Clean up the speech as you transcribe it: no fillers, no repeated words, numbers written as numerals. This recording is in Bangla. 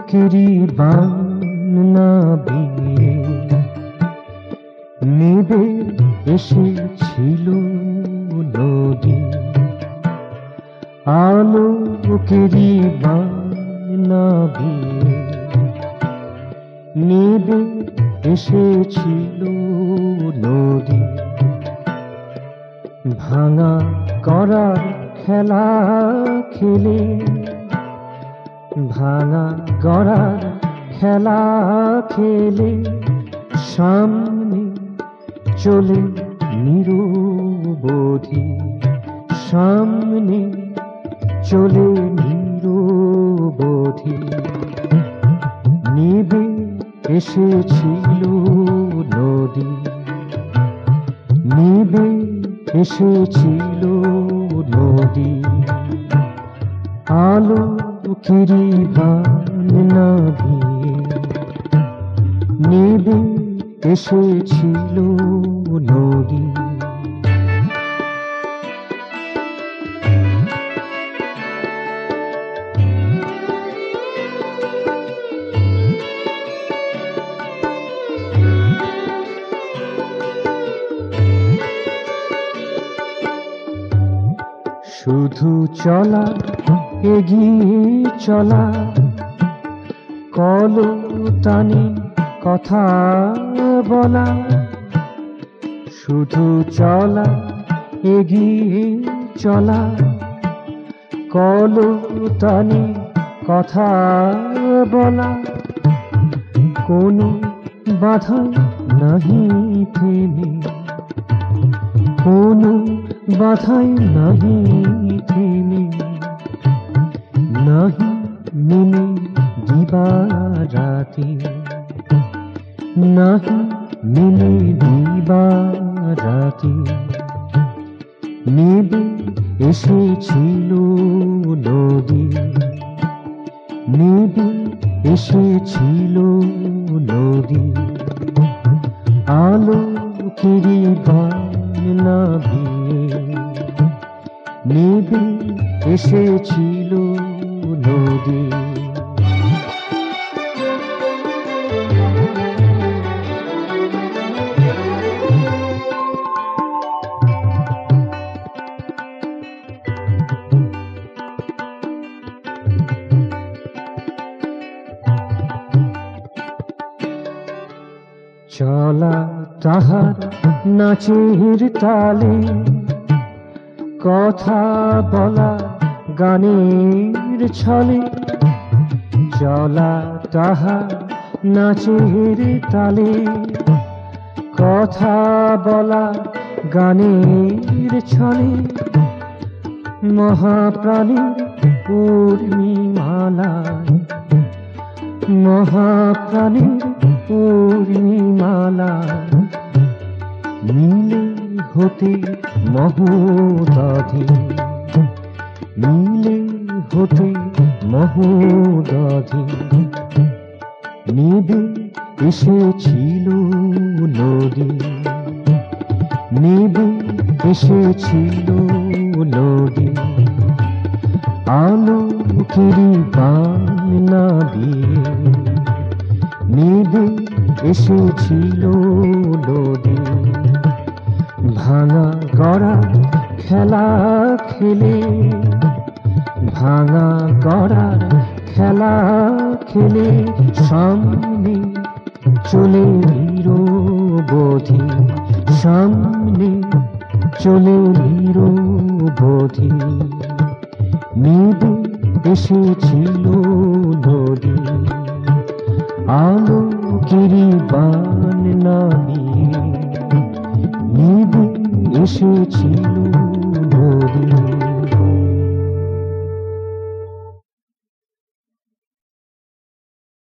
কিরিবান না বিয়ে নেবে এসেছিল নদী, আলো কিরিবান না বিয়ে নেবে এসেছিল নদী। ভাঙা করার খেলা খেলে, ভাঙা গড়ার খেলা খেলে সামনে চলে নিরবধি, সামনে চলে নিরবধি। নেবে এসেছিল নদী, নেবে এসেছিল নদী, আলো কিরিবান না বিয়ে নেবে এসেছিল নদী। শুধু চলা, এগিয়ে চলা, কলতানি কথা বলা। শুধু চলা, এগিয়ে চলা, কলতানি কথা বলা। কোনো বাধা নাহি থেমে, কোনো বাধাই নাহি থেমে, নাহি নেমে দিবারাতি, নাহি নেমে দিবারাতি। নেবে এসেছিল নদী, নেবে এসেছিল নদী, আলো কিরিবান না বিয়ে নেবে এসেছিল নদী। চলা তাহার নাচের তালে, কথা বলা গানের ছলে। চলা তাহার নাচের তালে, কথা বলা গানের ছলে। মহাপ্রাণীর পূর্ণিমালায়, মহাপ্রাণীর পূর্ণিমালায় মিলে হতে মহোদধি, মিলে হতে মহোদধি। নেবে এসেছিল নদী, নেবে এসেছিল নদী, আলো কিরিবান না বিয়ে নেবে এসেছিল নদী। ভাঙা গড়া খেলা খেলে, ভাঙা গড়ার খেলা খেলে সামনে চলে নিরবধি, সামনে চলে নিরবধি। নেবে এসেছিল নদী, আলো কিরিবান না বিয়ে নেবে এসেছিল